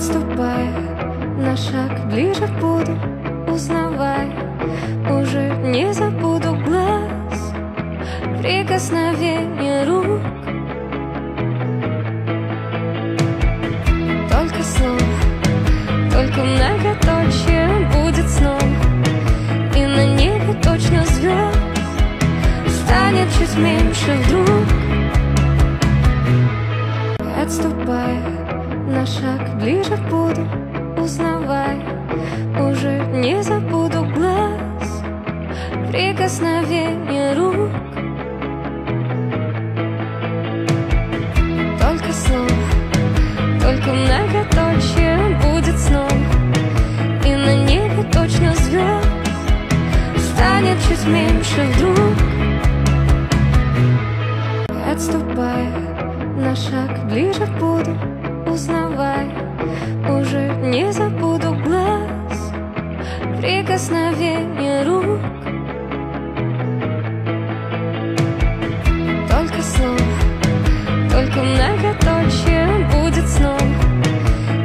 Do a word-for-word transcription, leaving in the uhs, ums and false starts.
Отступая на шаг ближе буду, узнавая, уже не забуду глаз, прикосновение рук. Только слово, только многоточие будет снова, и на небе точно звезд станет чуть меньше вдруг. Отступая на шаг ближе буду, узнавая, уже не забуду глаз, прикосновение рук. Только слово, только многоточие будет снова, и на небе точно звезд станет чуть меньше вдруг. Отступая на шаг ближе буду, узнавая, уже не забуду глаз, прикосновение рук.